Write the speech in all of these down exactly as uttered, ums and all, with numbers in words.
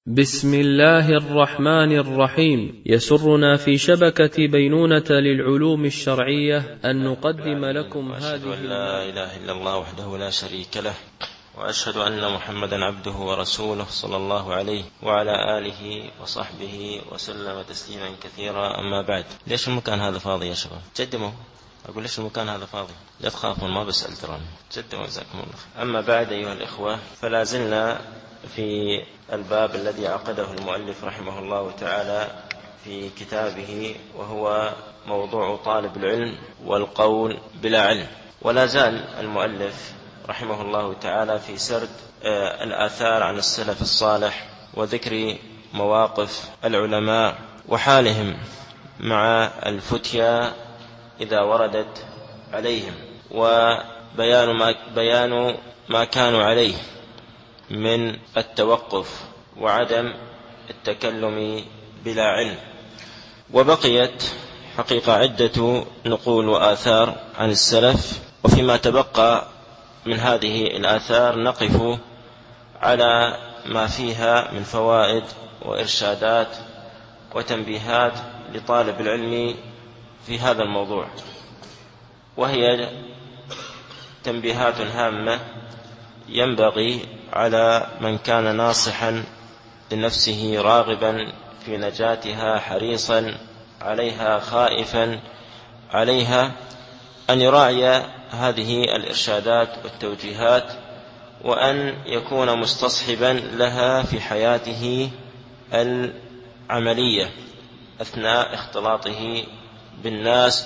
بسم الله الرحمن الرحيم. يسرنا في شبكة بينونة للعلوم الشرعية أن نقدم لكم هذه. أن لا إله إلا الله وحده لا شريك له، وأشهد أن محمدا عبده ورسوله صلى الله عليه وعلى آله وصحبه وسلم تسليما كثيرا. أما بعد، ليش المكان هذا فاضي يا شباب؟ جدموا. أقول ليش المكان هذا فاضي؟ لا تخافون، ما بسأل ترى. جدموا جزاكم الله. أما بعد أيها الإخوة، فلا زلنا في الباب الذي عقده المؤلف رحمه الله تعالى في كتابه، وهو موضوع طالب العلم والقول بلا علم. ولا زال المؤلف رحمه الله تعالى في سرد الآثار عن السلف الصالح وذكر مواقف العلماء وحالهم مع الفتيا إذا وردت عليهم، وبيان ما, بيان ما كانوا عليه من التوقف وعدم التكلم بلا علم. وبقيت حقيقة عدة نقول وآثار عن السلف، وفيما تبقى من هذه الآثار نقف على ما فيها من فوائد وإرشادات وتنبيهات لطالب العلم في هذا الموضوع، وهي تنبيهات هامة ينبغي على من كان ناصحا لنفسه راغبا في نجاتها حريصا عليها خائفا عليها أن يراعي هذه الإرشادات والتوجيهات، وأن يكون مستصحبا لها في حياته العملية أثناء اختلاطه بالناس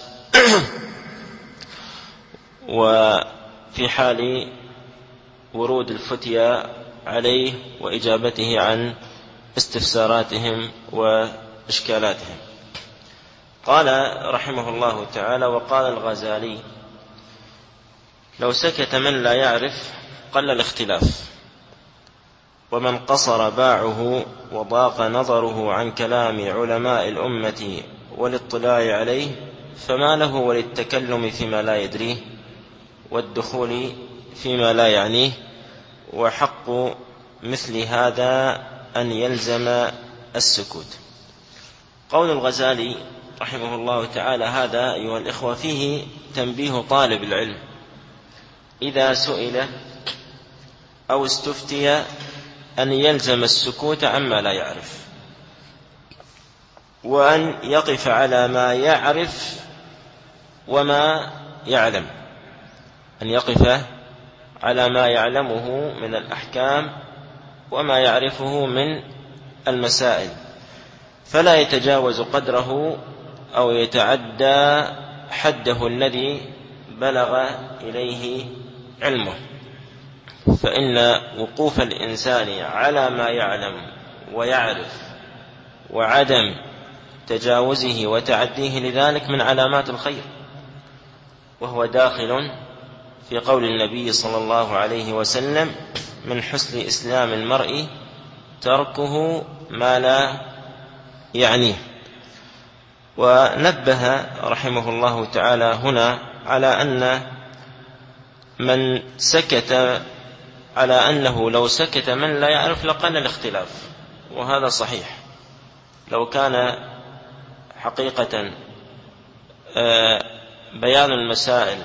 وفي حال ورود الفتيا عليه وإجابته عن استفساراتهم وإشكالاتهم. قال رحمه الله تعالى: وقال الغزالي: لو سكت من لا يعرف قل الاختلاف، ومن قصر باعه وضاق نظره عن كلام علماء الأمة والاطلاع عليه فما له وللتكلم فيما لا يدريه والدخول فيما لا يعنيه، وحق مثل هذا أن يلزم السكوت. قول الغزالي رحمه الله تعالى هذا أيها الإخوة فيه تنبيه طالب العلم إذا سئل أو استفتي أن يلزم السكوت عما لا يعرف، وأن يقف على ما يعرف وما يعلم، أن يقف على ما يعلمه من الأحكام وما يعرفه من المسائل، فلا يتجاوز قدره أو يتعدى حده الذي بلغ إليه علمه، فإن وقوف الإنسان على ما يعلم ويعرف وعدم تجاوزه وتعديه لذلك من علامات الخير، وهو داخل في قول النبي صلى الله عليه وسلم: من حسن إسلام المرء تركه ما لا يعنيه. ونبه رحمه الله تعالى هنا على أن من سكت على أنه لو سكت من لا يعرف لقل الاختلاف، وهذا صحيح. لو كان حقيقة بيان المسائل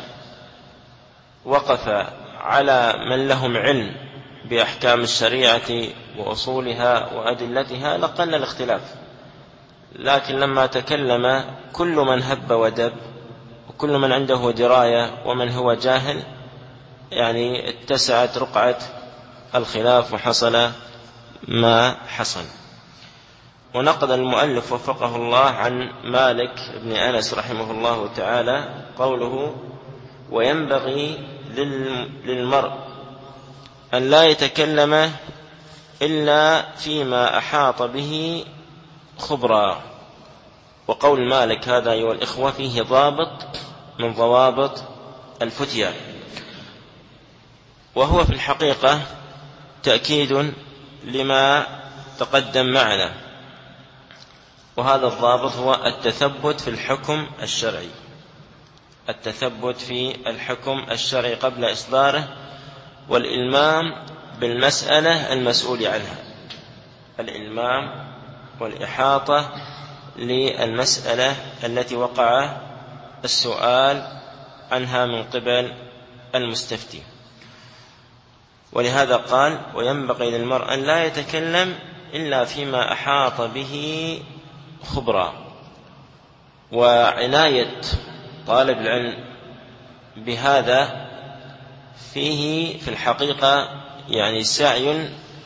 وقف على من لهم علم بأحكام الشريعة وأصولها وأدلتها لقل الاختلاف، لكن لما تكلم كل من هب ودب وكل من عنده دراية ومن هو جاهل، يعني اتسعت رقعة الخلاف وحصل ما حصل. ونقض المؤلف وفقه الله عن مالك بن أنس رحمه الله تعالى قوله: وينبغي للمرء أن لا يتكلم إلا فيما أحاط به خبرا. وقول مالك هذا أيها الإخوة فيه ضابط من ضوابط الفتيا، وهو في الحقيقة تأكيد لما تقدم معنا، وهذا الضابط هو التثبت في الحكم الشرعي، التثبت في الحكم الشرعي قبل إصداره، والإلمام بالمسألة المسؤول عنها. الإلمام والإحاطة للمسألة التي وقع السؤال عنها من قبل المستفتي. ولهذا قال: وينبغي للمرء أن لا يتكلم إلا فيما أحاط به خبرا. وعناية طالب العلم بهذا فيه في الحقيقة يعني سعي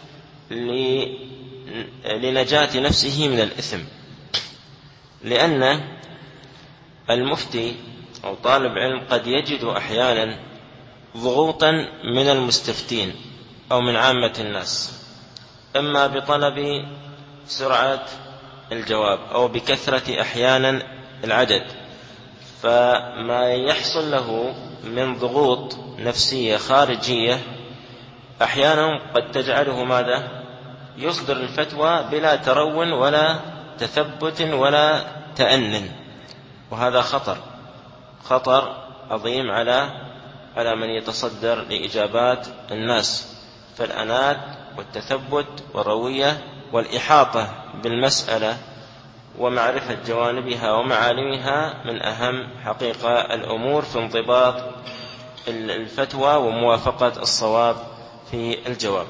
لنجاة نفسه من الإثم، لأن المفتي أو طالب علم قد يجد أحيانا ضغوطا من المستفتين أو من عامة الناس، إما بطلب سرعة الجواب أو بكثرة أحيانا العدد، فما يحصل له من ضغوط نفسية خارجية أحيانا قد تجعله ماذا؟ يصدر الفتوى بلا ترون ولا تثبت ولا تأنن، وهذا خطر خطر عظيم على على من يتصدر لإجابات الناس. فالأنات والتثبت والروية والإحاطة بالمسألة ومعرفة جوانبها ومعالمها من أهم حقيقة الأمور في انضباط الفتوى وموافقة الصواب في الجواب.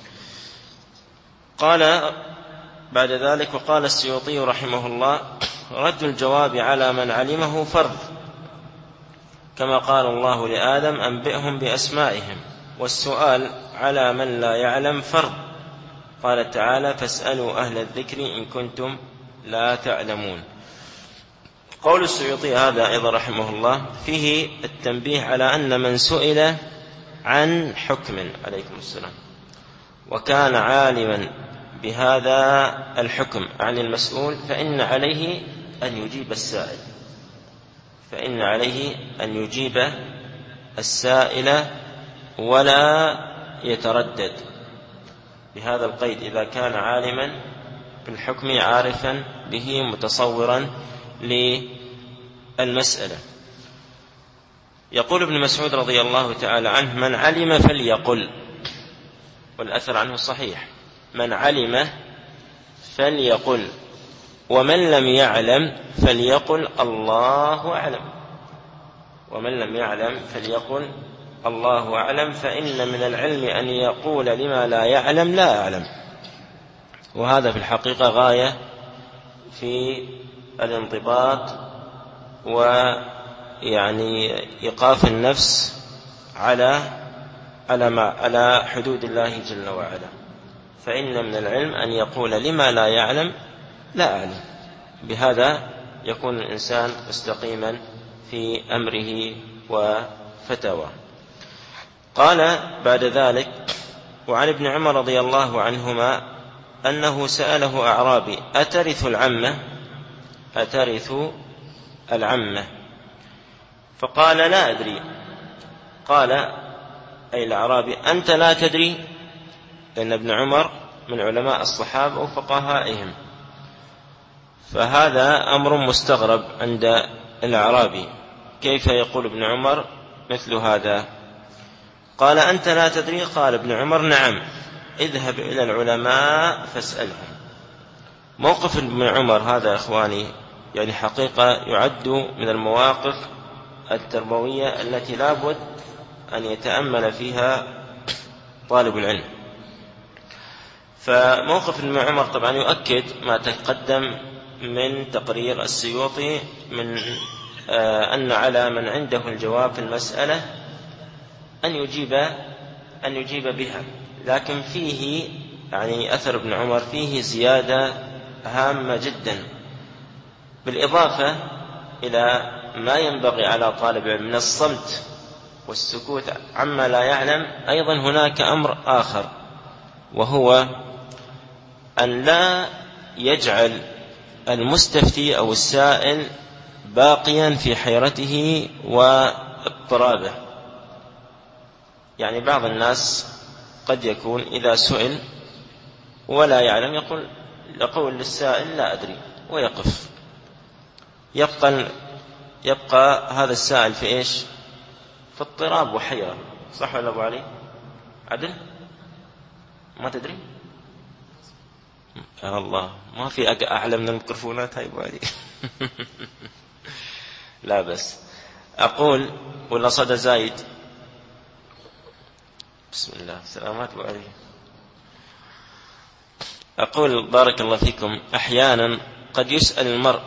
قال بعد ذلك: وقال السيوطي رحمه الله: رد الجواب على من علمه فرض، كما قال الله لآدم: أنبئهم بأسمائهم. والسؤال على من لا يعلم فرض، قال تعالى: فاسألوا أهل الذكر إن كنتم لا تعلمون. قول السيوطي هذا أيضا رحمه الله فيه التنبيه على أن من سئل عن حكم عليكم السلام وكان عالما بهذا الحكم عن المسؤول فإن عليه أن يجيب السائل فإن عليه أن يجيب السائل ولا يتردد بهذا القيد إذا كان عالما بالحكم عارفا به متصورا للمسألة. يقول ابن مسعود رضي الله تعالى عنه: من علم فليقل، والأثر عنه صحيح، من علم فليقل، ومن لم يعلم فليقل الله أعلم. ومن لم يعلم فليقل الله أعلم، فإن من العلم أن يقول لما لا يعلم لا أعلم. وهذا في الحقيقة غاية في الانضباط ويعني إيقاف النفس على على ما على حدود الله جل وعلا. فإن من العلم أن يقول لما لا يعلم لا أعلم، بهذا يكون الإنسان مستقيما في أمره وفتواه. قال بعد ذلك: وعن ابن عمر رضي الله عنهما أنه سأله أعرابي: أترث العمة أترث العمة فقال: لا أدري. قال أي الأعرابي: أنت لا تدري؟ لأن ابن عمر من علماء الصحابة وفقهائهم، فهذا أمر مستغرب عند الأعرابي، كيف يقول ابن عمر مثل هذا؟ قال: أنت لا تدري؟ قال ابن عمر: نعم، اذهب إلى العلماء فاسألهم. موقف ابن عمر هذا إخواني يعني حقيقة يعد من المواقف التربوية التي لا بد أن يتأمل فيها طالب العلم. فموقف ابن عمر طبعا يؤكد ما تقدم من تقرير السيوطي من أن على من عنده الجواب في المسألة أن يجيب أن يجيب بها، لكن فيه يعني أثر ابن عمر فيه زيادة هامة جدا، بالإضافة إلى ما ينبغي على طالب العلم من الصمت والسكوت عما لا يعلم. أيضا هناك أمر آخر، وهو أن لا يجعل المستفتي أو السائل باقيا في حيرته واضطرابه. يعني بعض الناس قد يكون إذا سئل ولا يعلم يقول يقول للسائل لا أدري ويقف، يبقى يبقى هذا السائل في إيش؟ في اضطراب وحيرة. صح ولا أبو علي؟ عدل؟ ما تدري؟ يا الله ما في أعلى من الميكروفونات هاي بوالي. لا بس أقول ولا صدى زايد. بسم الله سلامات بوالي. أقول بارك الله فيكم أحيانا قد يسأل المرء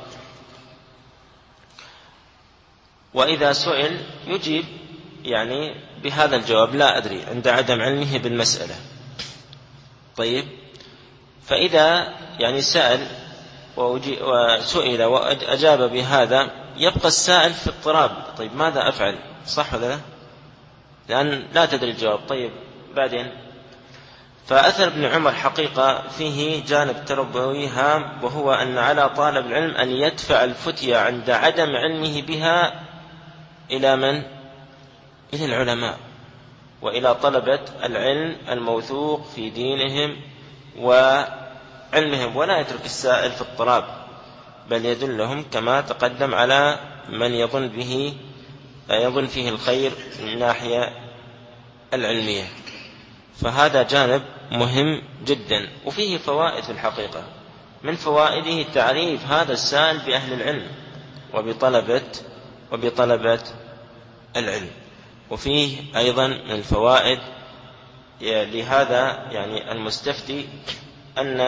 وإذا سئل يجيب يعني بهذا الجواب لا أدري عند عدم علمه بالمسألة. طيب فإذا يعني سأل وسئل وأجاب بهذا يبقى السائل في اضطراب. طيب ماذا أفعل؟ صح ولا لا؟ لأن لا تدري الجواب. طيب بعدين فأثر ابن عمر حقيقة فيه جانب تربوي هام، وهو أن على طالب العلم أن يدفع الفتية عند عدم علمه بها إلى من؟ إلى العلماء وإلى طلبة العلم الموثوق في دينهم وعلمهم، ولا يترك السائل في اضطراب، بل يدلهم كما تقدم على من يظن به يظن فيه الخير من الناحية العلمية. فهذا جانب مهم جدا وفيه فوائد في الحقيقة. من فوائده تعريف هذا السائل بأهل العلم وبطلبة وبطلبة العلم. وفيه أيضا من الفوائد لهذا يعني المستفتي أن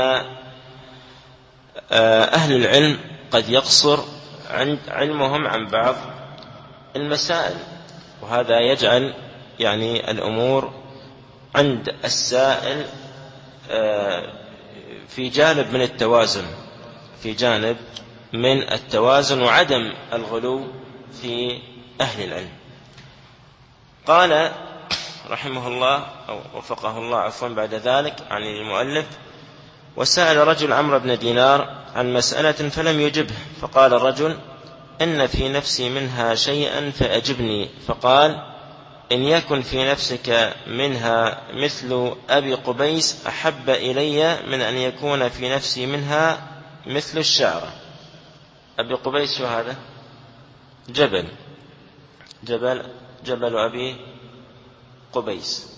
أهل العلم قد يقصر عند علمهم عن بعض المسائل، وهذا يجعل يعني الأمور عند السائل في جانب من التوازن في جانب من التوازن وعدم الغلو في أهل العلم. قال رحمه الله أو وفقه الله عفوا بعد ذلك عن المؤلف: وسأل رجل عمرو بن دينار عن مسألة فلم يجبه، فقال الرجل: إن في نفسي منها شيئا فأجبني. فقال: إن يكن في نفسك منها مثل أبي قبيس أحب إلي من أن يكون في نفسي منها مثل الشعرة. أبي قبيس شو هذا؟ جبل جبل جبل أبي قبيس.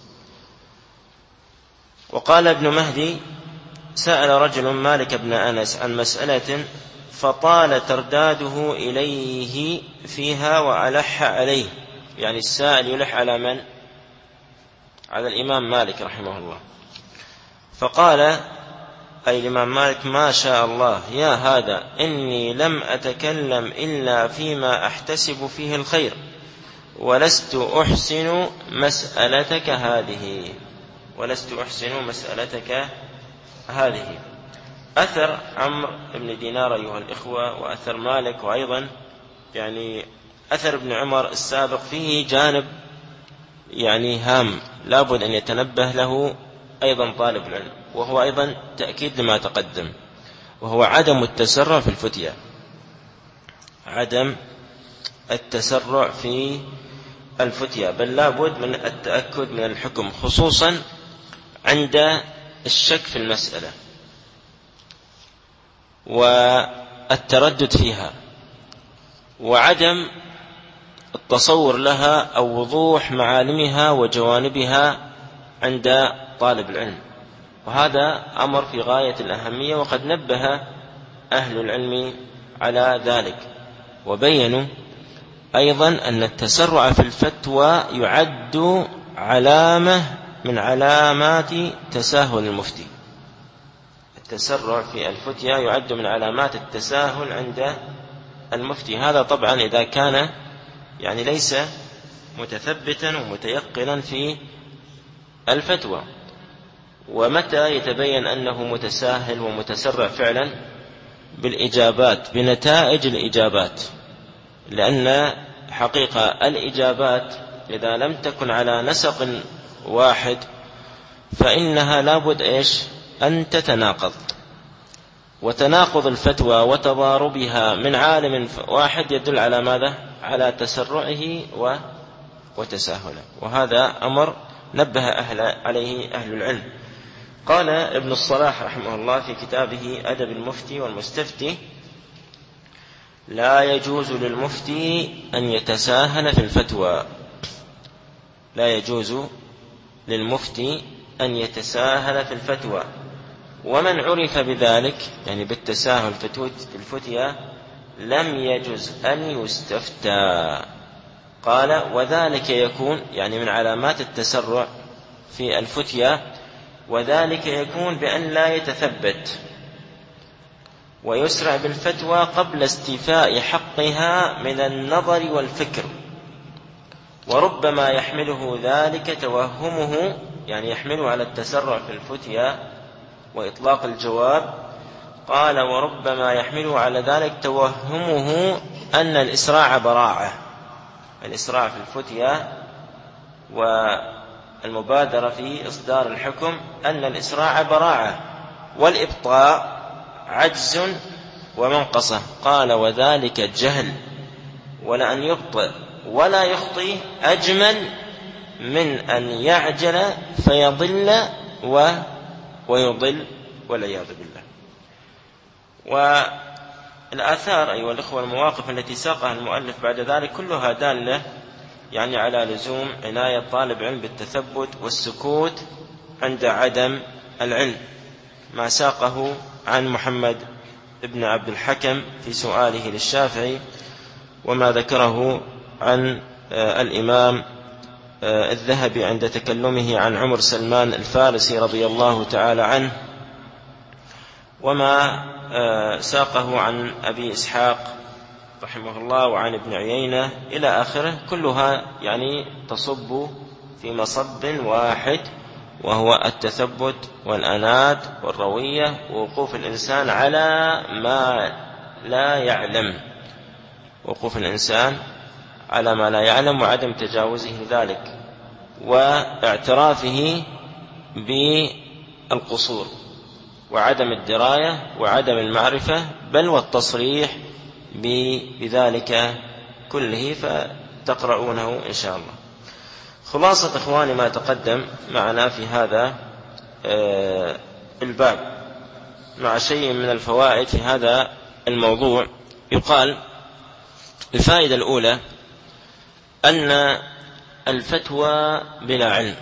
وقال ابن مهدي: سأل رجل مالك بن أنس عن مسألة فطال ترداده إليه فيها وألح عليه. يعني السائل يلح على من؟ على الإمام مالك رحمه الله. فقال أي الإمام مالك: ما شاء الله يا هذا، إني لم أتكلم إلا فيما أحتسب فيه الخير، ولست أحسن مسألتك هذه ولست أحسن مسألتك هذه. أثر عمرو بن دينار أيها الإخوة وأثر مالك وأيضا يعني أثر ابن عمر السابق فيه جانب يعني هام لابد أن يتنبه له أيضا طالب العلم، وهو أيضا تأكيد لما تقدم، وهو عدم التسرع في الفتية عدم التسرع في الفتية بل لابد من التأكد من الحكم، خصوصا عند الشك في المسألة والتردد فيها وعدم التصور لها أو وضوح معالمها وجوانبها عند طالب العلم. وهذا أمر في غاية الأهمية، وقد نبه أهل العلم على ذلك، وبينوا أيضا أن التسرع في الفتوى يعد علامة من علامات تساهل المفتي. التسرع في الفتية يعد من علامات التساهل عند المفتي. هذا طبعا إذا كان يعني ليس متثبتا ومتيقنا في الفتوى. ومتى يتبين أنه متساهل ومتسرع فعلا؟ بالإجابات، بنتائج الإجابات، لأن حقيقة الإجابات إذا لم تكن على نسق واحد فإنها لابد إيش أن تتناقض، وتناقض الفتوى وتضاربها من عالم واحد يدل على ماذا؟ على تسرعه وتساهله. وهذا أمر نبه أهل عليه أهل العلم. قال ابن الصلاح رحمه الله في كتابه أدب المفتي والمستفتي: لا يجوز للمفتي أن يتساهل في الفتوى لا يجوز للمفتي أن يتساهل في الفتوى ومن عرف بذلك يعني بالتساهل في الفتيا لم يجز أن يستفتى. قال وذلك يكون يعني من علامات التسرع في الفتيا، وذلك يكون بأن لا يتثبت ويسرع بالفتوى قبل استيفاء حقها من النظر والفكر، وربما يحمله ذلك توهمه يعني يحمله على التسرع في الفتيا وإطلاق الجواب. قال وربما يحمله على ذلك توهمه أن الإسراع براعة، الإسراع في الفتيا والمبادرة في إصدار الحكم أن الإسراع براعة والإبطاء عجز ومنقصة. قال وذلك جهل، ولأن يبطئ ولا يخطي أجمل من أن يعجل فيضل ويضل والعياذ بالله. والآثار أيها الأخوة المواقف التي ساقها المؤلف بعد ذلك كلها دالة يعني على لزوم عناية طالب علم بالتثبت والسكوت عند عدم العلم، ما ساقه عن محمد ابن عبد الحكم في سؤاله للشافعي، وما ذكره عن الإمام الذهبي عند تكلمه عن عمر سلمان الفارسي رضي الله تعالى عنه، وما ساقه عن أبي إسحاق رحمه الله وعن ابن عيينة إلى آخره، كلها يعني تصب في مصب واحد، وهو التثبت والأنات والروية ووقوف الإنسان على ما لا يعلم، وقوف الإنسان على ما لا يعلم وعدم تجاوزه ذلك، واعترافه بالقصور وعدم الدراية وعدم المعرفة، بل والتصريح بذلك كله، فتقرؤونه إن شاء الله. خلاصة إخواني ما تقدم معنا في هذا الباب مع شيء من الفوائد في هذا الموضوع. يقال الفائدة الأولى أن الفتوى بلا علم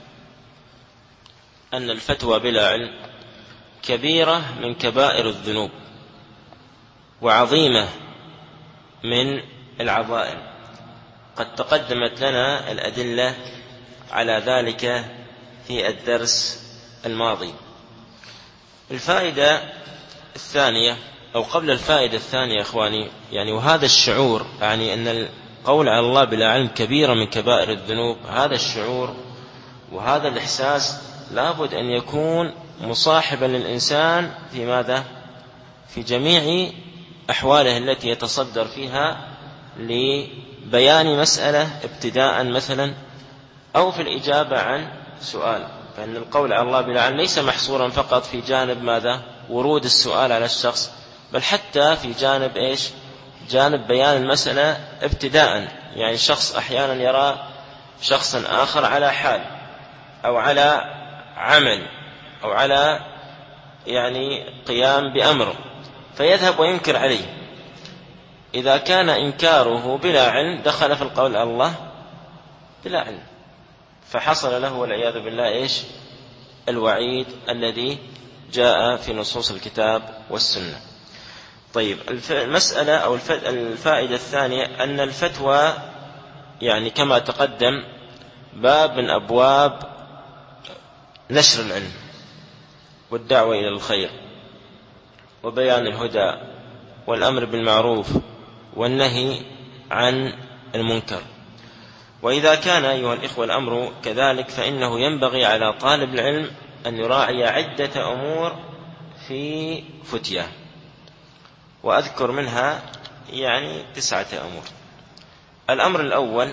أن الفتوى بلا علم كبيرة من كبائر الذنوب وعظيمة من العظائم، قد تقدمت لنا الأدلة على ذلك في الدرس الماضي. الفائدة الثانية أو قبل الفائدة الثانية إخواني يعني وهذا الشعور يعني أن القول على الله بلا علم كبيرة من كبائر الذنوب، هذا الشعور وهذا الإحساس لابد أن يكون مصاحبا للإنسان في ماذا؟ في جميع أحواله التي يتصدر فيها لبيان مسألة ابتداء مثلا، أو في الإجابة عن سؤال. فإن القول على الله بلا علم ليس محصورا فقط في جانب ماذا؟ ورود السؤال على الشخص، بل حتى في جانب إيش؟ جانب بيان المسألة ابتداء. يعني الشخص أحيانا يرى شخصا آخر على حال أو على عمل أو على يعني قيام بأمر فيذهب وينكر عليه، إذا كان إنكاره بلا علم دخل في القول على الله بلا علم، فحصل له والعياذ بالله إيش؟ الوعيد الذي جاء في نصوص الكتاب والسنة. طيب المسألة أو الفائدة الثانية أن الفتوى يعني كما تقدم باب من أبواب نشر العلم والدعوة إلى الخير وبيان الهدى والأمر بالمعروف والنهي عن المنكر. وإذا كان أيها الإخوة الأمر كذلك فإنه ينبغي على طالب العلم أن يراعي عدة أمور في فتية، وأذكر منها يعني تسعة أمور. الأمر الأول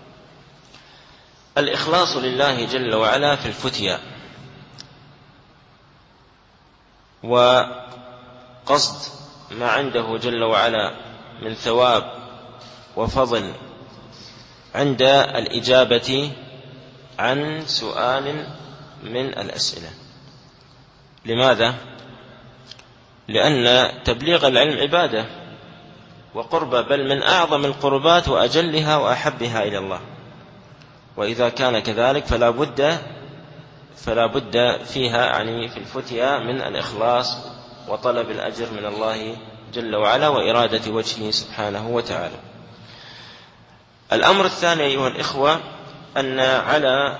الإخلاص لله جل وعلا في الفتية، وقصد ما عنده جل وعلا من ثواب وفضل عند الإجابة عن سؤال من الأسئلة. لماذا؟ لأن تبليغ العلم عبادة وقربة، بل من أعظم القربات وأجلها وأحبها إلى الله. وإذا كان كذلك فلا بد فلا بد فيها يعني في الفتيا من الإخلاص وطلب الأجر من الله جل وعلا وإرادة وجهه سبحانه وتعالى. الأمر الثاني أيها الإخوة أن على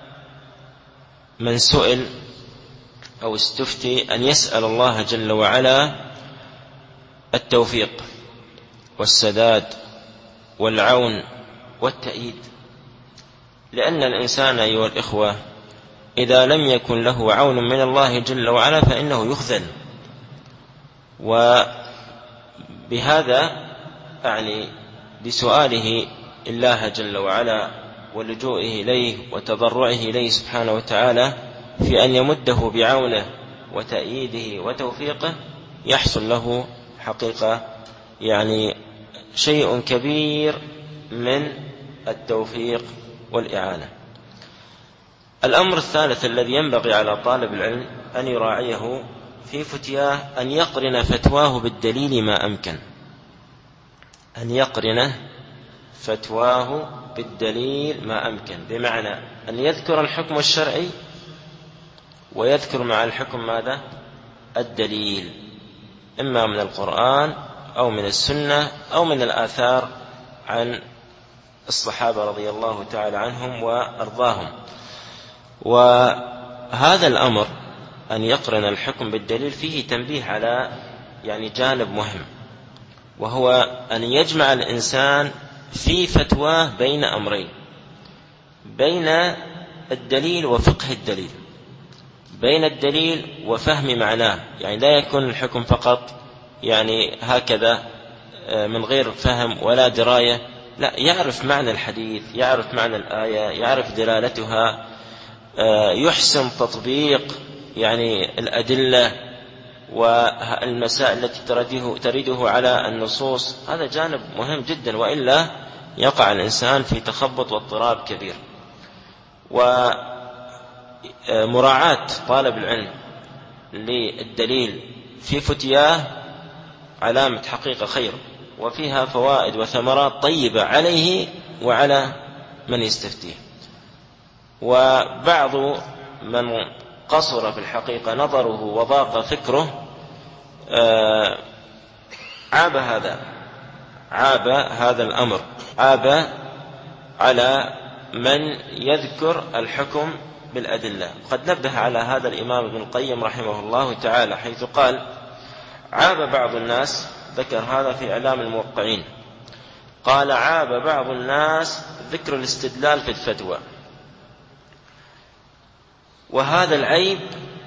من سئل أو استفتي أن يسأل الله جل وعلا التوفيق والسداد والعون والتأييد، لأن الإنسان أيها الإخوة إذا لم يكن له عون من الله جل وعلا فإنه يخذل. وبهذا أعني بسؤاله الله جل وعلا ولجوئه إليه وتضرعه إليه سبحانه وتعالى في أن يمده بعونه وتأييده وتوفيقه يحصل له حقيقة يعني شيء كبير من التوفيق والإعانة. الأمر الثالث الذي ينبغي على طالب العلم أن يراعيه في فتياه أن يقرن فتواه بالدليل ما أمكن، أن يقرن فتواه بالدليل ما أمكن، بمعنى أن يذكر الحكم الشرعي ويذكر مع الحكم ماذا؟ الدليل، إما من القرآن أو من السنة أو من الآثار عن الصحابة رضي الله تعالى عنهم وأرضاهم. وهذا الأمر أن يقرن الحكم بالدليل فيه تنبيه على يعني جانب مهم، وهو أن يجمع الإنسان في فتواه بين أمرين، بين الدليل وفقه الدليل، بين الدليل وفهم معناه، يعني لا يكون الحكم فقط يعني هكذا من غير فهم ولا دراية، لا، يعرف معنى الحديث، يعرف معنى الآية، يعرف دلالتها، يحسن تطبيق يعني الأدلة والمسائل التي ترده, ترده على النصوص. هذا جانب مهم جدا، وإلا يقع الإنسان في تخبط واضطراب كبير. ومراعاة طالب العلم للدليل في فتياه علامة حقيقة خير، وفيها فوائد وثمرات طيبة عليه وعلى من يستفتيه. وبعض من قصر في الحقيقة نظره وضاق فكره عاب هذا عاب هذا الأمر، عاب على من يذكر الحكم بالأدلة. قد نبه على هذا الإمام ابن القيم رحمه الله تعالى، حيث قال: عاب بعض الناس، ذكر هذا في إعلام الموقعين، قال: عاب بعض الناس ذكر الاستدلال في الفتوى، وهذا العيب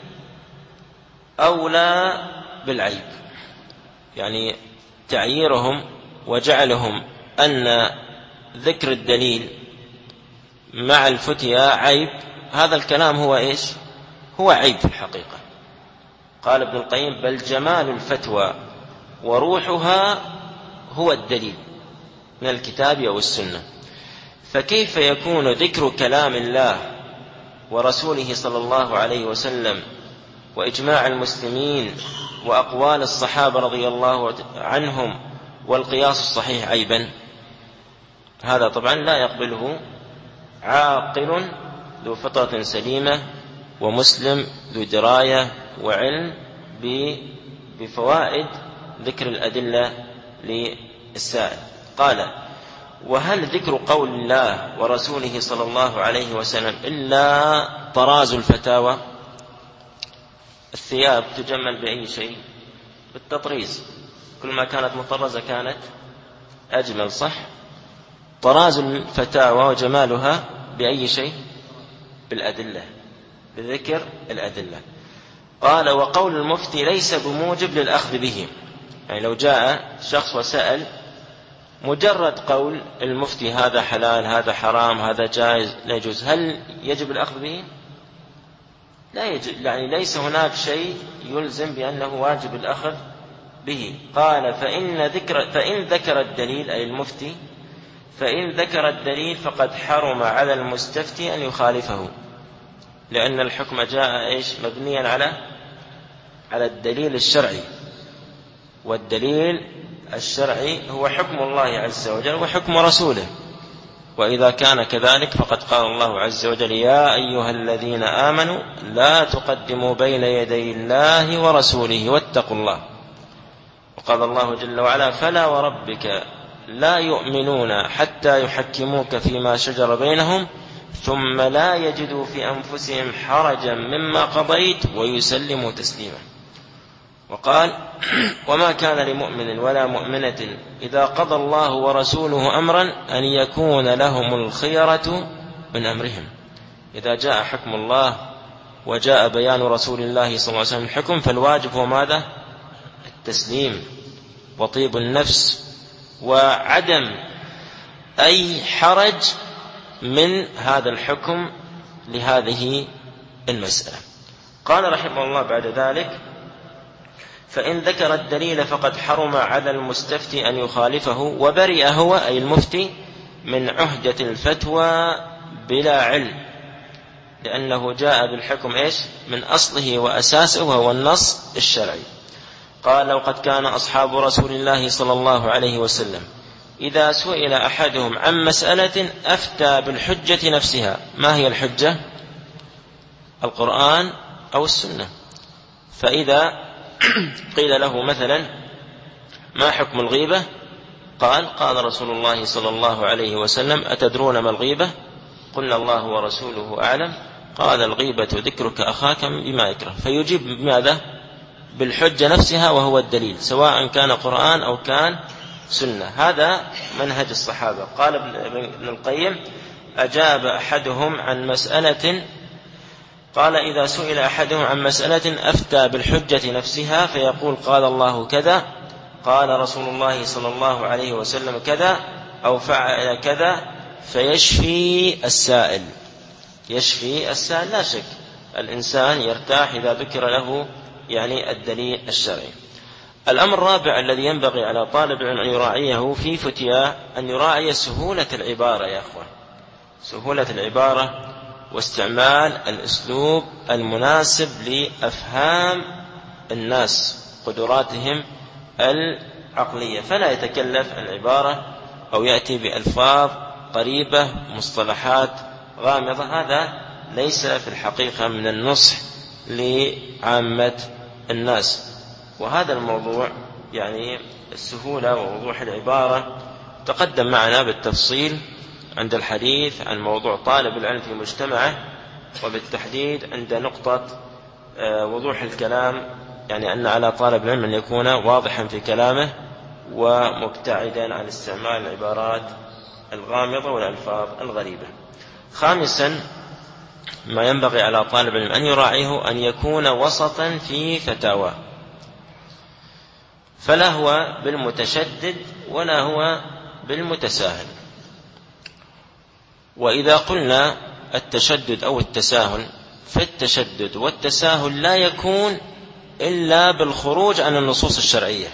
أولى بالعيب، يعني تعييرهم وجعلهم أن ذكر الدليل مع الفتيا عيب، هذا الكلام هو إيش؟ هو عيب في الحقيقة. قال ابن القيم: بل جمال الفتوى وروحها هو الدليل من الكتاب أو السنة. فكيف يكون ذكر كلام الله ورسوله صلى الله عليه وسلم وإجماع المسلمين وأقوال الصحابة رضي الله عنهم والقياس الصحيح عيبا؟ هذا طبعا لا يقبله عاقل ذو فطرة سليمة ومسلم ذو دراية وعلم بفوائد ذكر الأدلة للسائل. قال: وهل ذكر قول الله ورسوله صلى الله عليه وسلم إلا طراز الفتاوى؟ الثياب تجمل بأي شيء؟ بالتطريز، كل ما كانت مطرزة كانت أجمل، صح؟ طراز الفتاوى وجمالها بأي شيء؟ بالأدلة، بذكر الأدلة. قال: وقول المفتي ليس بموجب للأخذ به، يعني لو جاء شخص وسأل مجرد قول المفتي هذا حلال هذا حرام هذا جائز لا يجوز، هل يجب الأخذ به؟ لا يجب، يعني ليس هناك شيء يلزم بأنه واجب الأخذ به. قال: فإن ذكر فإن ذكر الدليل، أي المفتي، فإن ذكر الدليل فقد حرم على المستفتي أن يخالفه، لأن الحكم جاء إيش؟ مبنيا على على الدليل الشرعي، والدليل الشرعي هو حكم الله عز وجل وحكم رسوله. وإذا كان كذلك فقد قال الله عز وجل: يا أيها الذين آمنوا لا تقدموا بين يدي الله ورسوله واتقوا الله. وقال الله جل وعلا: فلا وربك لا يؤمنون حتى يحكموك فيما شجر بينهم ثم لا يجدوا في أنفسهم حرجا مما قضيت ويسلموا تسليما. وقال: وما كان لمؤمن ولا مؤمنة إذا قضى الله ورسوله أمرا أن يكون لهم الخيرة من أمرهم. إذا جاء حكم الله وجاء بيان رسول الله صلى الله عليه وسلم الحكم فالواجب هو ماذا؟ التسليم وطيب النفس وعدم أي حرج من هذا الحكم لهذه المسألة. قال رحمه الله بعد ذلك: فإن ذكر الدليل فقد حرم على المستفتي أن يخالفه وبرئ هو أي المفتي من عهدة الفتوى بلا علم، لأنه جاء بالحكم إيش؟ من أصله وأساسه وهو النص الشرعي. قال: وقد كان أصحاب رسول الله صلى الله عليه وسلم إذا سئل أحدهم عن مسألة أفتى بالحجة نفسها. ما هي الحجة؟ القرآن أو السنة. فإذا قيل له مثلا: ما حكم الغيبة؟ قال: قال رسول الله صلى الله عليه وسلم: أتدرون ما الغيبة؟ قلنا: الله ورسوله أعلم. قال: الغيبة ذكرك أخاك بما يكره. فيجيب بماذا؟ بالحجة نفسها وهو الدليل، سواء كان قرآن أو كان سنة. هذا منهج الصحابة. قال ابن القيم: أجاب أحدهم عن مسألة قال إذا سئل أحدهم عن مسألة أفتى بالحجة نفسها فيقول: قال الله كذا، قال رسول الله صلى الله عليه وسلم كذا، أو فعل كذا، فيشفي السائل. يشفي السائل، لا شك الإنسان يرتاح إذا ذكر له يعني الدليل الشرعي. الأمر الرابع الذي ينبغي على طالب العلم أن يراعيه في فتياه أن يراعي سهولة العبارة. يا أخوان، سهولة العبارة واستعمال الأسلوب المناسب لأفهام الناس قدراتهم العقلية، فلا يتكلف العبارة أو يأتي بألفاظ قريبة مصطلحات غامضة. هذا ليس في الحقيقة من النصح لعامة الناس. وهذا الموضوع يعني السهولة ووضوح العبارة تقدم معنا بالتفصيل عند الحديث عن موضوع طالب العلم في مجتمعه، وبالتحديد عند نقطة وضوح الكلام، يعني أن على طالب العلم أن يكون واضحا في كلامه ومبتعدا عن استعمال العبارات الغامضة والألفاظ الغريبة. خامسا ما ينبغي على طالب العلم أن يراعيه أن يكون وسطا في فتاوى، فلا هو بالمتشدد ولا هو بالمتساهل. وإذا قلنا التشدد أو التساهل، فالتشدد والتساهل لا يكون إلا بالخروج عن النصوص الشرعية،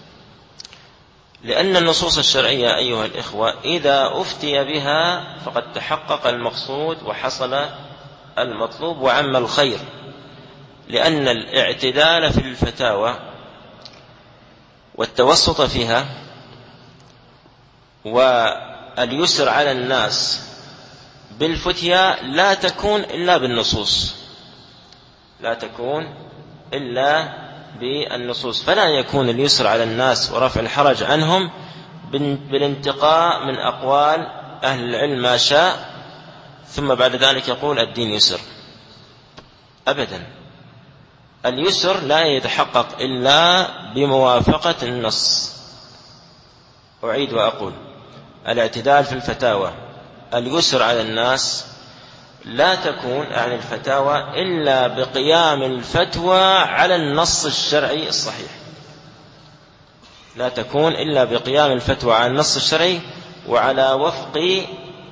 لأن النصوص الشرعية أيها الإخوة إذا أفتي بها فقد تحقق المقصود وحصل المطلوب وعم الخير، لأن الاعتدال في الفتاوى والتوسط فيها واليسر على الناس بالفتيا لا تكون إلا بالنصوص، لا تكون إلا بالنصوص. فلا يكون اليسر على الناس ورفع الحرج عنهم بالانتقاء من أقوال أهل العلم ما شاء ثم بعد ذلك يقول الدين يسر، أبدا. اليسر لا يتحقق إلا بموافقة النص. أعيد وأقول: الاعتدال في الفتاوى، اليسر على الناس لا تكون عن الفتاوى إلا بقيام الفتوى على النص الشرعي الصحيح، لا تكون إلا بقيام الفتوى على النص الشرعي وعلى وفق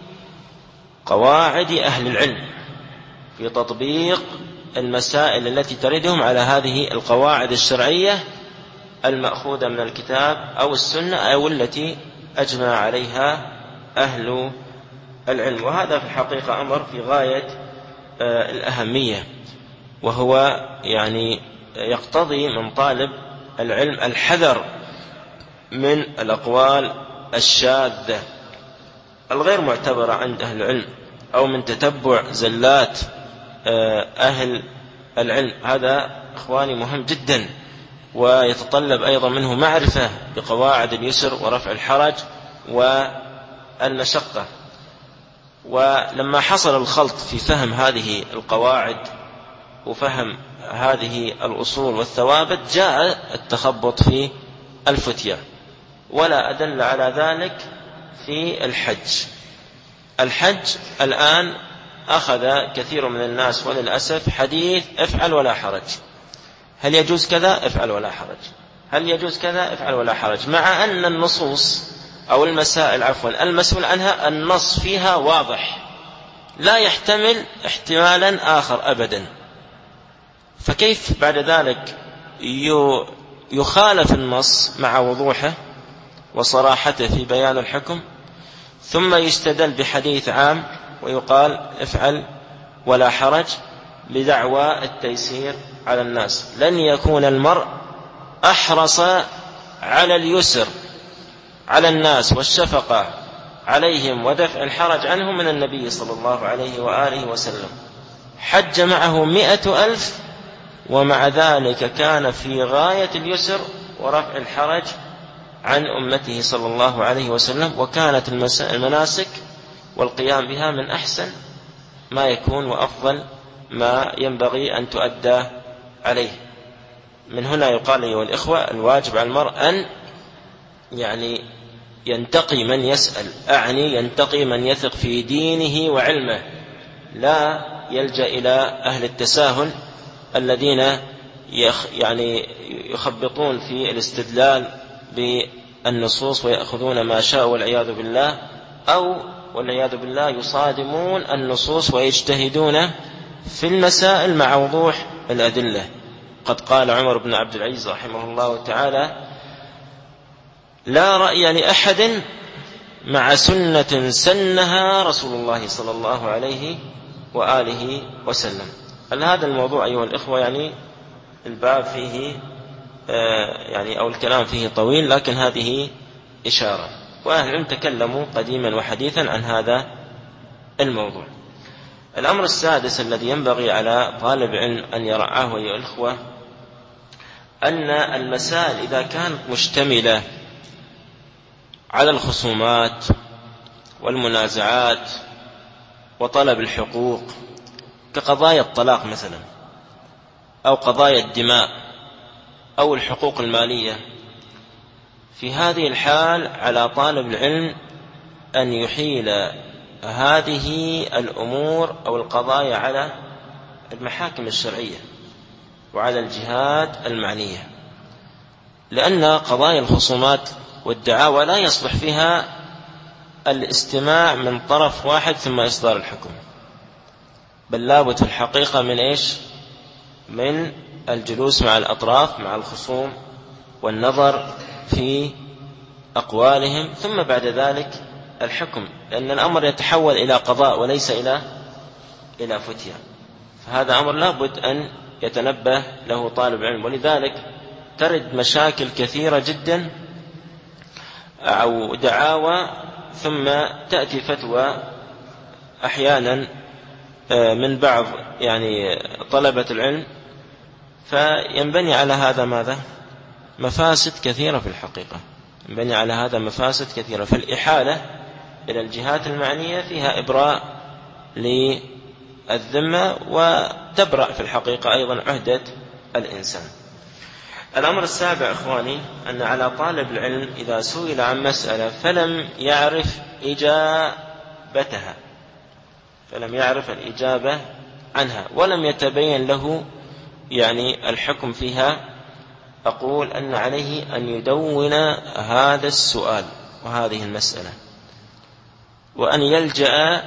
قواعد أهل العلم في تطبيق المسائل التي تردهم على هذه القواعد الشرعية المأخوذة من الكتاب أو السنة أو التي أجمع عليها أهل العلم. وهذا في الحقيقة أمر في غاية الأهمية، وهو يعني يقتضي من طالب العلم الحذر من الأقوال الشاذة الغير معتبرة عند أهل العلم، أو من تتبع زلات أهل العلم. هذا إخواني مهم جدا، ويتطلب أيضا منه معرفة بقواعد اليسر ورفع الحرج والمشقة. ولما حصل الخلط في فهم هذه القواعد وفهم هذه الأصول والثوابت، جاء التخبط في الفتية. ولا أدل على ذلك في الحج. الحج الآن أخذ كثير من الناس وللأسف حديث افعل ولا حرج. هل يجوز كذا؟ افعل ولا حرج. هل يجوز كذا؟ افعل ولا حرج. مع أن النصوص أو المسائل عفوا المسؤول عنها النص فيها واضح، لا يحتمل احتمالا آخر أبدا. فكيف بعد ذلك يخالف النص مع وضوحه وصراحته في بيان الحكم، ثم يستدل بحديث عام ويقال افعل ولا حرج بدعوى التيسير على الناس؟ لن يكون المرء أحرص على اليسر على الناس والشفقة عليهم ودفع الحرج عنهم من النبي صلى الله عليه وآله وسلم. حج معه مئة ألف، ومع ذلك كان في غاية اليسر ورفع الحرج عن أمته صلى الله عليه وسلم. وكانت المناسك والقيام بها من أحسن ما يكون وأفضل ما ينبغي أن تؤدى عليه. من هنا يقال أيها الإخوة الواجب على المرء أن يعني ينتقي من يسأل، أعني ينتقي من يثق في دينه وعلمه، لا يلجأ إلى أهل التساهل الذين يخ يعني يخبطون في الاستدلال بالنصوص ويأخذون ما شاء والعياذ بالله، أو والعياذ بالله يصادمون النصوص ويجتهدون في المسائل مع وضوح الأدلة. قد قال عمر بن عبد العزيز رحمه الله تعالى: لا رأي لأحد مع سنة سنها رسول الله صلى الله عليه وآله وسلم. هذا الموضوع أيها الإخوة يعني الباب فيه يعني أو الكلام فيه طويل، لكن هذه إشارة، وأهل العلم تكلموا قديما وحديثا عن هذا الموضوع. الأمر السادس الذي ينبغي على طالب علم أن يرعاه أيها الإخوة أن المسائل إذا كانت مشتملة على الخصومات والمنازعات وطلب الحقوق كقضايا الطلاق مثلا، أو قضايا الدماء أو الحقوق المالية، في هذه الحال على طالب العلم أن يحيل هذه الأمور أو القضايا على المحاكم الشرعية وعلى الجهات المعنية، لأن قضايا الخصومات والدعاوى لا يصلح فيها الاستماع من طرف واحد ثم إصدار الحكم، بل لابد في الحقيقة من إيش؟ من الجلوس مع الأطراف مع الخصوم والنظر في أقوالهم، ثم بعد ذلك الحكم، لأن الأمر يتحول إلى قضاء وليس إلى إلى فتية. فهذا أمر لابد أن يتنبه له طالب علم. ولذلك ترد مشاكل كثيرة جدا أو دعاوى ثم تأتي فتوى أحيانا من بعض يعني طلبة العلم، فينبني على هذا ماذا؟ مفاسد كثيرة في الحقيقة، ينبني على هذا مفاسد كثيرة. فالإحالة إلى الجهات المعنية فيها إبراء للذمة وتبرأ في الحقيقة أيضا عهدة الإنسان. الأمر السابع إخواني أن على طالب العلم إذا سئل عن مسألة فلم يعرف إجابتها فلم يعرف الإجابة عنها ولم يتبين له يعني الحكم فيها، أقول أن عليه أن يدون هذا السؤال وهذه المسألة، وأن يلجأ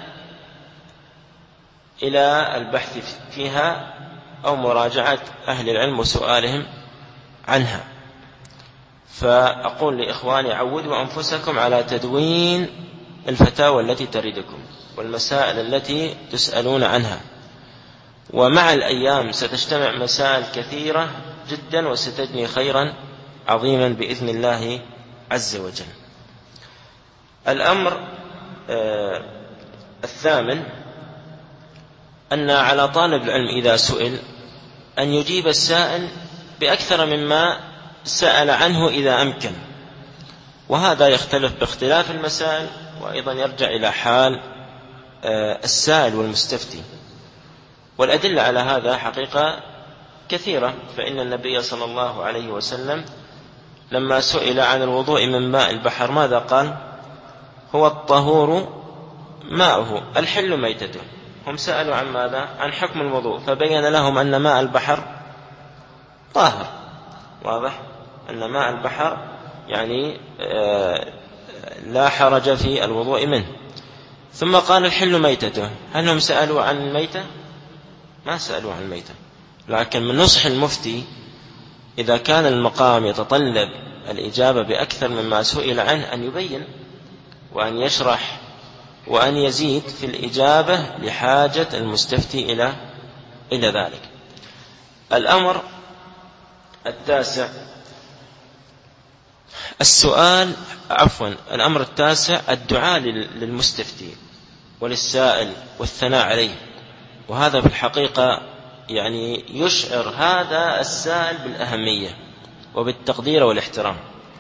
إلى البحث فيها أو مراجعة أهل العلم وسؤالهم عنها. فأقول لإخواني عودوا أنفسكم على تدوين الفتاوى التي تريدكم والمسائل التي تسألون عنها، ومع الأيام ستجتمع مسائل كثيرة جدا وستجني خيرا عظيما بإذن الله عز وجل. الأمر آه الثامن أن على طالب العلم إذا سئل أن يجيب السائل بأكثر مما سأل عنه إذا أمكن، وهذا يختلف باختلاف المسائل، وأيضا يرجع إلى حال السائل والمستفتي. والأدلة على هذا حقيقة كثيرة، فإن النبي صلى الله عليه وسلم لما سئل عن الوضوء من ماء البحر ماذا قال؟ هو الطهور ماؤه الحل ميتته. هم سألوا عن ماذا؟ عن حكم الوضوء، فبين لهم أن ماء البحر طاهر، واضح أن ماء البحر يعني لا حرج في الوضوء منه. ثم قال الحل ميتته. هل هم سألوا عن الميتة؟ ما سألوا عن الميتة، لكن من نصح المفتي إذا كان المقام يتطلب الإجابة بأكثر مما سئل عنه أن يبين وأن يشرح وأن يزيد في الإجابة لحاجة المستفتي إلى إلى ذلك. الأمر التاسع السؤال عفوا الأمر التاسع الدعاء للمستفتي وللسائل والثناء عليه، وهذا في الحقيقة يعني يشعر هذا السائل بالأهمية وبالتقدير والاحترام.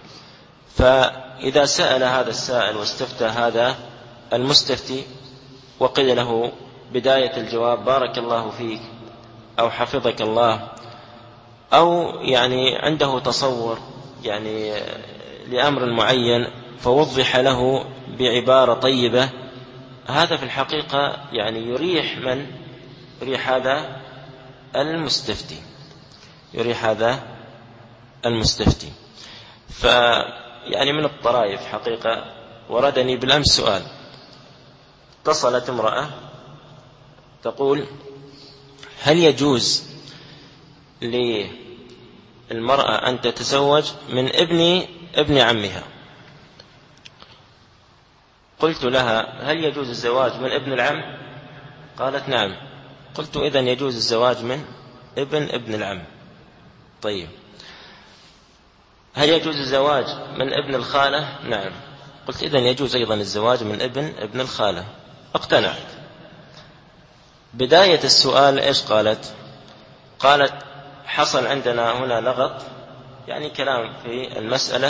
فإذا سأل هذا السائل واستفتى هذا المستفتي وقيل له بداية الجواب بارك الله فيك أو حفظك الله، أو يعني عنده تصور يعني لأمر معين فوضح له بعبارة طيبة، هذا في الحقيقة يعني يريح من يريح هذا المستفتي يريح هذا المستفتي. فيعني من الطرائف حقيقة وردني بالأمس سؤال، اتصلت امرأة تقول هل يجوز للمرأة أن تتزوج من ابن ابن عمها؟ قلت لها هل يجوز الزواج من ابن العم؟ قالت نعم. قلت إذن يجوز الزواج من ابن ابن العم. طيب هل يجوز الزواج من ابن الخالة؟ نعم. قلت إذن يجوز أيضا الزواج من ابن ابن الخالة. اقتنعت. بداية السؤال إيش قالت؟ قالت حصل عندنا هنا لغط، يعني كلام في المسألة،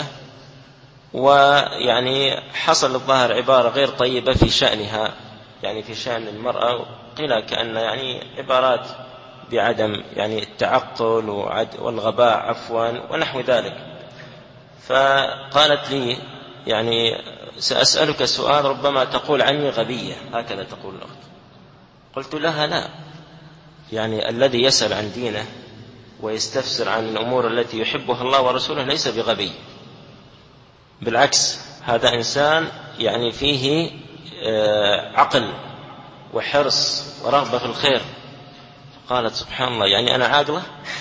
ويعني حصل الظاهر عبارة غير طيبة في شأنها، يعني في شأن المرأة، قيل كأن يعني عبارات بعدم يعني التعقل والغباء عفوا ونحو ذلك. فقالت لي يعني سأسألك سؤال ربما تقول عني غبية، هكذا تقول الأخت. قلت لها لا، يعني الذي يسأل عن دينه ويستفسر عن الأمور التي يحبها الله ورسوله ليس بغبي، بالعكس هذا إنسان يعني فيه عقل وحرص ورغبة في الخير. قالت سبحان الله، يعني أنا عاقلة؟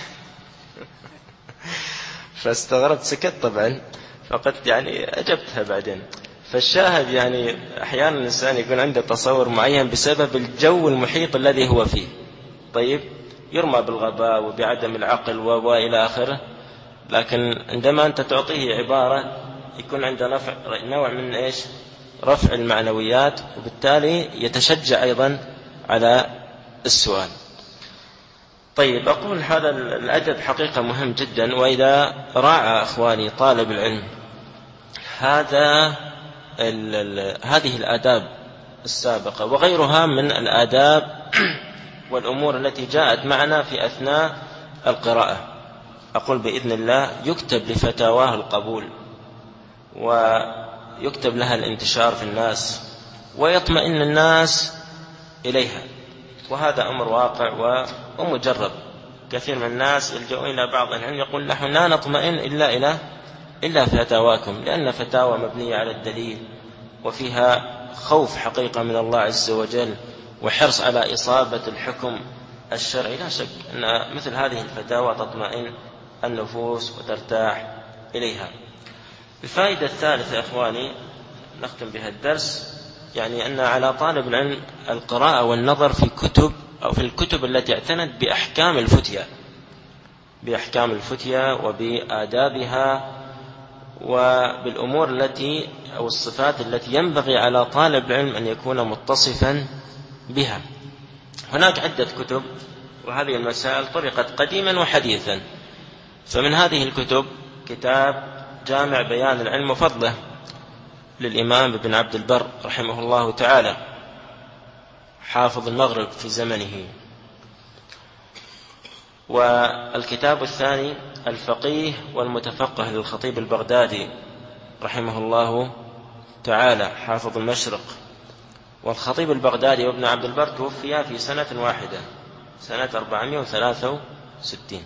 فاستغربت، سكت طبعا، فقد يعني أجبتها بعدين. فالشاهد يعني أحيانا الإنسان يكون عنده تصور معين بسبب الجو المحيط الذي هو فيه، طيب يرمى بالغباء وبعدم العقل وإلى آخره، لكن عندما أنت تعطيه عبارة يكون عنده نفع نوع من إيش؟ رفع المعنويات، وبالتالي يتشجع أيضا على السؤال. طيب أقول هذا الأدب حقيقة مهم جدا، وإذا راعى أخواني طالب العلم هذا ال ال هذه الآداب السابقة وغيرها من الآداب والأمور التي جاءت معنا في أثناء القراءة، أقول بإذن الله يكتب لفتاواه القبول ويكتب لها الانتشار في الناس ويطمئن الناس إليها، وهذا أمر واقع ومجرب. كثير من الناس يلجؤون إلى بعض العلم يقول نحن لا نطمئن إلا إلى إلا فتاواكم، لأن فتاوى مبنية على الدليل وفيها خوف حقيقة من الله عز وجل وحرص على إصابة الحكم الشرعي. لا شك أن مثل هذه الفتاوى تطمئن النفوس وترتاح إليها. الفائدة الثالثة أخواني نختم بها الدرس، يعني أن على طالب العلم القراءة والنظر في كتب أو في الكتب التي اعتنت بأحكام الفتية بأحكام الفتية وبآدابها وبالأمور التي أو الصفات التي ينبغي على طالب العلم أن يكون متصفا بها. هناك عدة كتب، وهذه المسائل طرقت قديما وحديثا. فمن هذه الكتب كتاب جامع بيان العلم وفضله للإمام ابن عبد البر رحمه الله تعالى، حافظ المغرب في زمنه. والكتاب الثاني الفقيه والمتفقه للخطيب البغدادي رحمه الله تعالى، حافظ المشرق. والخطيب البغدادي وابن عبد البر توفيا في سنة واحدة، سنة أربعمائة وثلاثة وستين.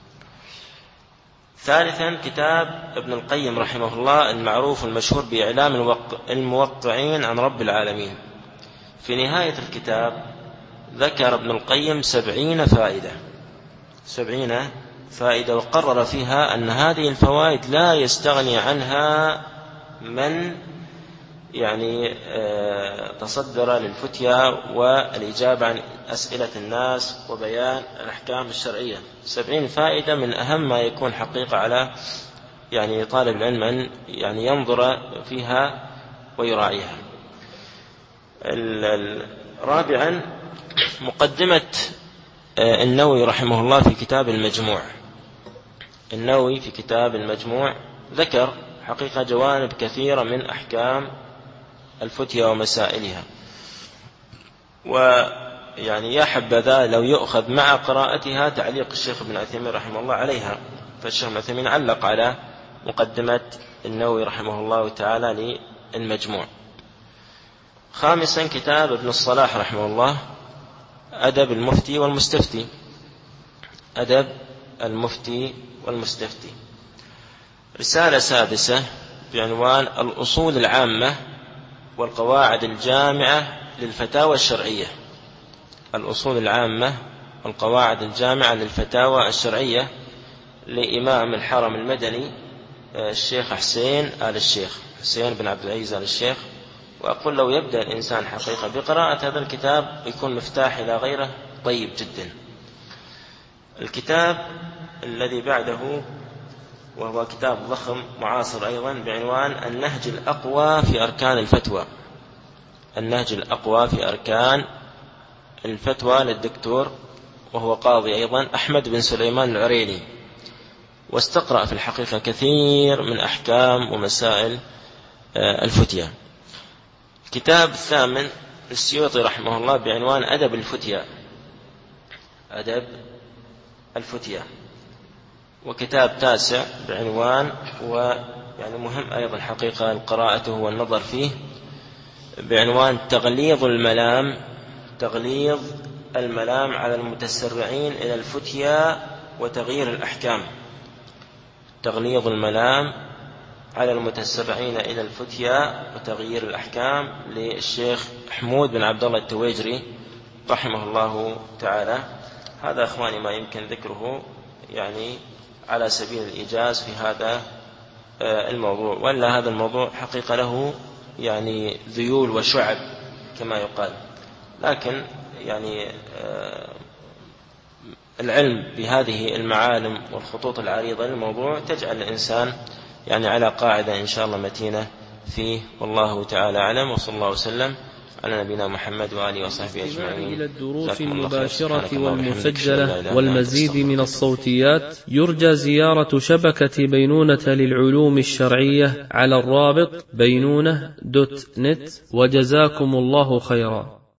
ثالثا كتاب ابن القيم رحمه الله المعروف المشهور بإعلام الموقعين عن رب العالمين. في نهاية الكتاب ذكر ابن القيم سبعين فائدة سبعين فائدة وقرر فيها أن هذه الفوائد لا يستغني عنها من يعني تصدر للفتيا والإجابة عن أسئلة الناس وبيان الأحكام الشرعية. سبعين فائدة من أهم ما يكون حقيقة على يعني طالب العلم أن يعني ينظر فيها ويراعيها. رابعا مقدمة النووي رحمه الله في كتاب المجموع. النووي في كتاب المجموع ذكر حقيقة جوانب كثيرة من أحكام الفتيا ومسائلها، ويعني يا حبذا لو يؤخذ مع قراءتها تعليق الشيخ ابن عثيمين رحمه الله عليها. فالشيخ ابن عثيمين علق على مقدمة النووي رحمه الله تعالى للمجموع. خامسا كتاب ابن الصلاح رحمه الله أدب المفتي والمستفتي. أدب المفتي والمستفتي. رسالة سادسة بعنوان الأصول العامة والقواعد الجامعة للفتاوى الشرعية. الأصول العامة والقواعد الجامعة للفتاوى الشرعية لإمام الحرم المدني الشيخ حسين آل الشيخ حسين بن عبد العزيز آل الشيخ. وأقول لو يبدأ الإنسان حقيقة بقراءة هذا الكتاب يكون مفتاح إلى غيره طيب جدا. الكتاب الذي بعده وهو كتاب ضخم معاصر أيضا بعنوان النهج الأقوى في أركان الفتوى. النهج الأقوى في أركان الفتوى للدكتور وهو قاضي أيضا أحمد بن سليمان العريني، واستقرأ في الحقيقة كثير من أحكام ومسائل الفتية. الكتاب الثامن السيوطي رحمه الله بعنوان أدب الفتية. أدب الفتية. وكتاب تاسع بعنوان ويعني مهم أيضا حقيقة قراءته والنظر فيه بعنوان تغليظ الملام تغليظ الملام على المتسرعين إلى الفتيا وتغيير الأحكام. تغليظ الملام على المتسرعين إلى الفتيا وتغيير الأحكام للشيخ حمود بن عبد الله التويجري رحمه الله تعالى. هذا أخواني ما يمكن ذكره يعني على سبيل الإيجاز في هذا الموضوع، ولا هذا الموضوع حقيقة له يعني ذيول وشعب كما يقال، لكن يعني العلم بهذه المعالم والخطوط العريضة للموضوع تجعل الإنسان يعني على قاعدة إن شاء الله متينة فيه. والله تعالى أعلم، وصلى الله وسلم على نبينا محمد وآله وصحبه أجمعين. إلى الدروس المباشرة والمسجلة والمزيد من الصوتيات يرجى زيارة شبكة بينونة للعلوم الشرعية على الرابط بينونة دوت نت. وجزاكم الله خيرا.